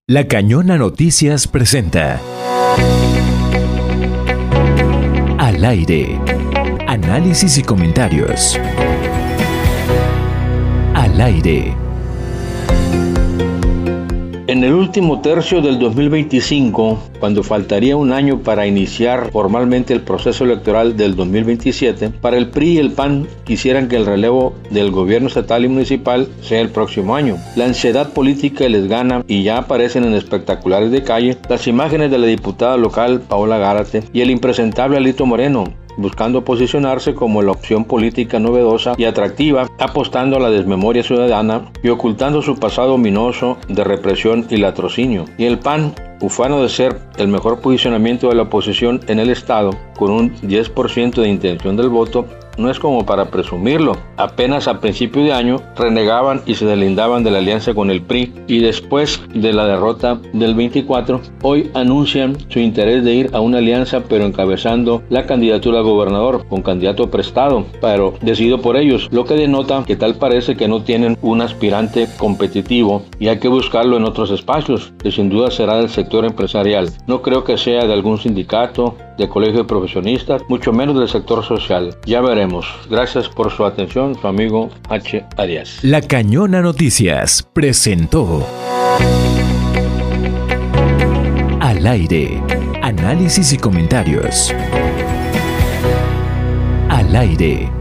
La Cañona Noticias presenta Al aire. Análisis y comentarios. Al aire. En el último tercio del 2025, cuando faltaría un año para iniciar formalmente el proceso electoral del 2027, para el PRI y el PAN quisieran que el relevo del gobierno estatal y municipal sea el próximo año. La ansiedad política les gana y ya aparecen en espectaculares de calle las imágenes de la diputada local Paola Gárate y el impresentable Alito Moreno, buscando posicionarse como la opción política novedosa y atractiva, apostando a la desmemoria ciudadana y ocultando su pasado ominoso de represión y latrocinio. Y el PAN, ufano de ser el mejor posicionamiento de la oposición en el estado, con un 10% de intención del voto, no es como para presumirlo. Apenas a principio de año renegaban y se deslindaban de la alianza con el PRI y después de la derrota del 24, hoy anuncian su interés de ir a una alianza pero encabezando la candidatura a gobernador con candidato prestado, pero decidido por ellos, lo que denota que tal parece que no tienen un aspirante competitivo y hay que buscarlo en otros espacios, que sin duda será del sector empresarial. No creo que sea de algún sindicato, de colegio de profesionistas, mucho menos del sector social. Ya veremos. Gracias por su atención, su amigo H. Arias. La Cañona Noticias presentó Al aire. Análisis y comentarios. Al aire.